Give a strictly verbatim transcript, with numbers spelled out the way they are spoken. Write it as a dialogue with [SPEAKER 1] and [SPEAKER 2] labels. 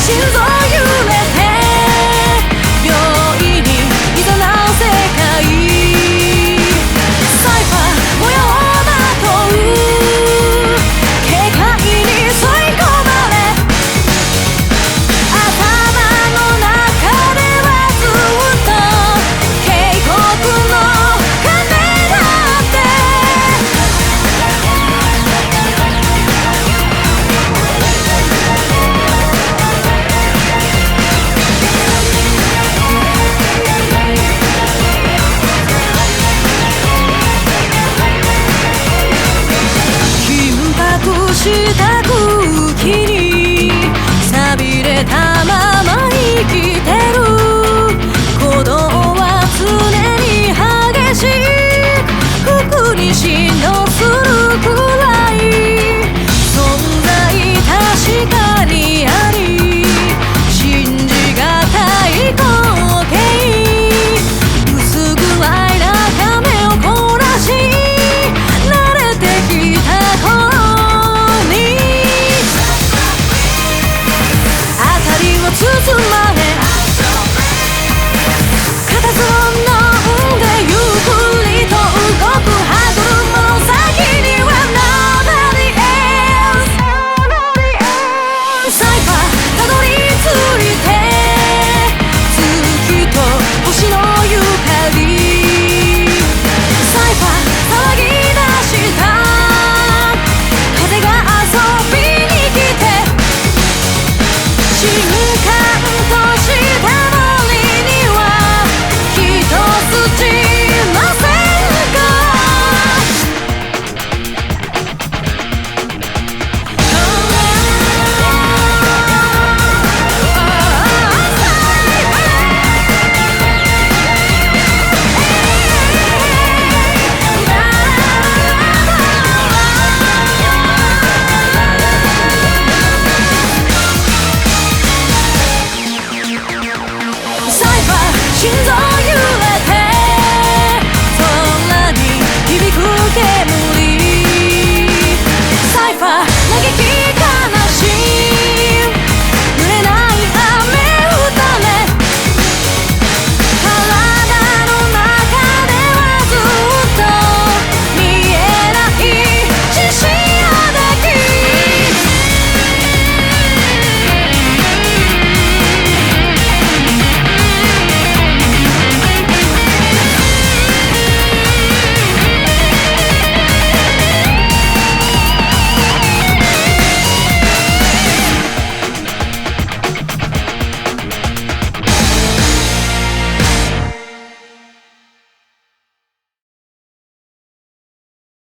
[SPEAKER 1] した空気に錆びれたまま生きてる鼓動は常に激しく服に振動するくらい存在確かにあり信じがたい光景薄暗い中目を凝らし慣れてきた頃包まれ固唾を飲んでゆっくりと動く歯車の先には Nobody else サイファーたどり着いて月と星の光サイファー騒ぎ出した風が遊びに来て瞬間として